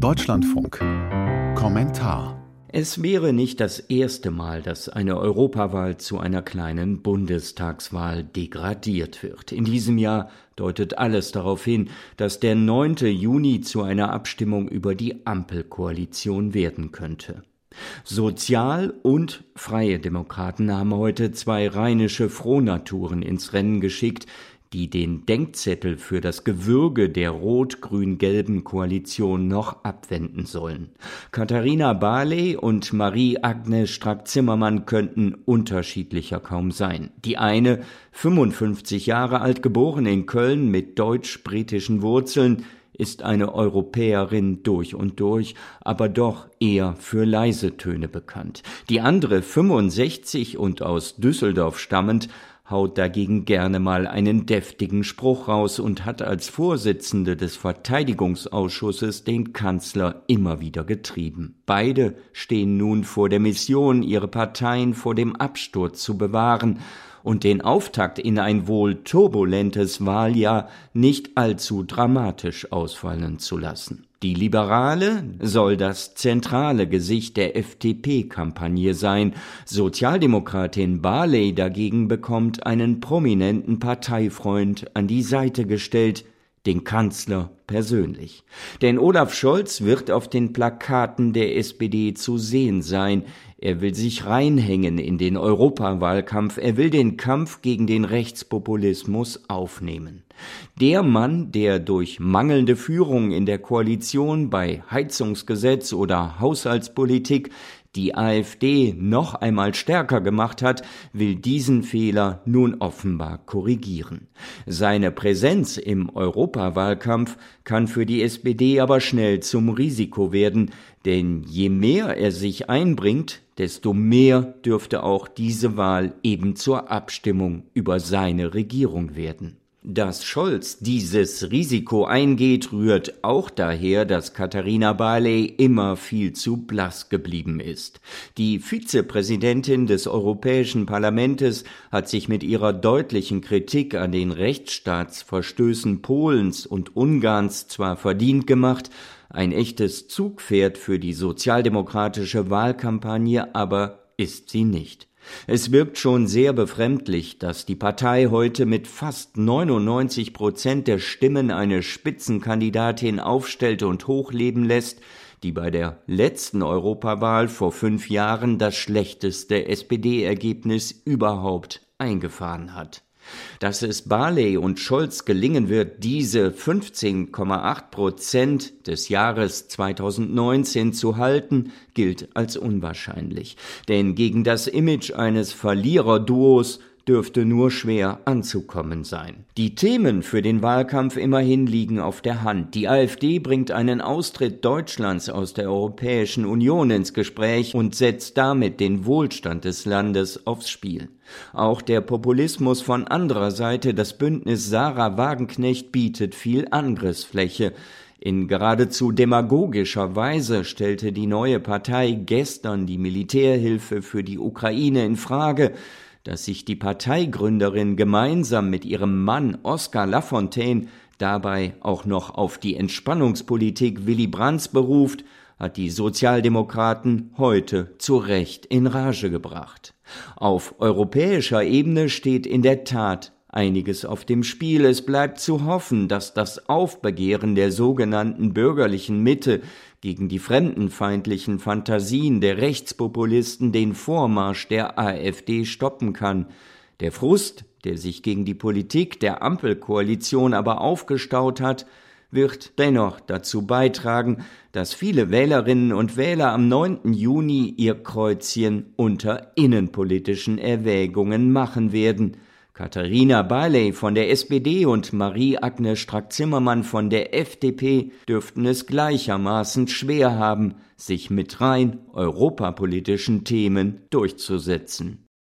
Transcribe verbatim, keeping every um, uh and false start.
Deutschlandfunk. Kommentar. Es wäre nicht das erste Mal, dass eine Europawahl zu einer kleinen Bundestagswahl degradiert wird. In diesem Jahr deutet alles darauf hin, dass der neunte Juni zu einer Abstimmung über die Ampelkoalition werden könnte. Sozial- und Freie Demokraten haben heute zwei rheinische Frohnaturen ins Rennen geschickt, die den Denkzettel für das Gewürge der rot-grün-gelben Koalition noch abwenden sollen. Katharina Barley und Marie-Agnes Strack-Zimmermann könnten unterschiedlicher kaum sein. Die eine, fünfundfünfzig Jahre alt, geboren in Köln mit deutsch-britischen Wurzeln, ist eine Europäerin durch und durch, aber doch eher für leise Töne bekannt. Die andere, fünfundsechzig und aus Düsseldorf stammend, haut dagegen gerne mal einen deftigen Spruch raus und hat als Vorsitzende des Verteidigungsausschusses den Kanzler immer wieder getrieben. Beide stehen nun vor der Mission, ihre Parteien vor dem Absturz zu bewahren und den Auftakt in ein wohl turbulentes Wahljahr nicht allzu dramatisch ausfallen zu lassen. Die Liberale soll das zentrale Gesicht der F D P-Kampagne sein. Sozialdemokratin Barley dagegen bekommt einen prominenten Parteifreund an die Seite gestellt, den Kanzler persönlich. Denn Olaf Scholz wird auf den Plakaten der S P D zu sehen sein. Er will sich reinhängen in den Europawahlkampf. Er will den Kampf gegen den Rechtspopulismus aufnehmen. Der Mann, der durch mangelnde Führung in der Koalition bei Heizungsgesetz oder Haushaltspolitik die AfD noch einmal stärker gemacht hat, will diesen Fehler nun offenbar korrigieren. Seine Präsenz im Europawahlkampf kann für die S P D aber schnell zum Risiko werden, denn je mehr er sich einbringt, desto mehr dürfte auch diese Wahl eben zur Abstimmung über seine Regierung werden. Dass Scholz dieses Risiko eingeht, rührt auch daher, dass Katharina Barley immer viel zu blass geblieben ist. Die Vizepräsidentin des Europäischen Parlaments hat sich mit ihrer deutlichen Kritik an den Rechtsstaatsverstößen Polens und Ungarns zwar verdient gemacht, ein echtes Zugpferd für die sozialdemokratische Wahlkampagne aber ist sie nicht. Es wirkt schon sehr befremdlich, dass die Partei heute mit fast neunundneunzig Prozent der Stimmen eine Spitzenkandidatin aufstellt und hochleben lässt, die bei der letzten Europawahl vor fünf Jahren das schlechteste S P D-Ergebnis überhaupt eingefahren hat. Dass es Barley und Scholz gelingen wird, diese fünfzehn Komma acht Prozent des Jahres zweitausendneunzehn zu halten, gilt als unwahrscheinlich. Denn gegen das Image eines Verliererduos dürfte nur schwer anzukommen sein. Die Themen für den Wahlkampf immerhin liegen auf der Hand. Die AfD bringt einen Austritt Deutschlands aus der Europäischen Union ins Gespräch und setzt damit den Wohlstand des Landes aufs Spiel. Auch der Populismus von anderer Seite, das Bündnis Sarah Wagenknecht, bietet viel Angriffsfläche. In geradezu demagogischer Weise stellte die neue Partei gestern die Militärhilfe für die Ukraine in Frage. Dass sich die Parteigründerin gemeinsam mit ihrem Mann Oskar Lafontaine dabei auch noch auf die Entspannungspolitik Willy Brandts beruft, hat die Sozialdemokraten heute zu Recht in Rage gebracht. Auf europäischer Ebene steht in der Tat einiges auf dem Spiel. Es bleibt zu hoffen, dass das Aufbegehren der sogenannten bürgerlichen Mitte gegen die fremdenfeindlichen Fantasien der Rechtspopulisten den Vormarsch der AfD stoppen kann. Der Frust, der sich gegen die Politik der Ampelkoalition aber aufgestaut hat, wird dennoch dazu beitragen, dass viele Wählerinnen und Wähler am neunten Juni ihr Kreuzchen unter innenpolitischen Erwägungen machen werden. Katharina Barley von der S P D und Marie-Agnes Strack-Zimmermann von der F D P dürften es gleichermaßen schwer haben, sich mit rein europapolitischen Themen durchzusetzen.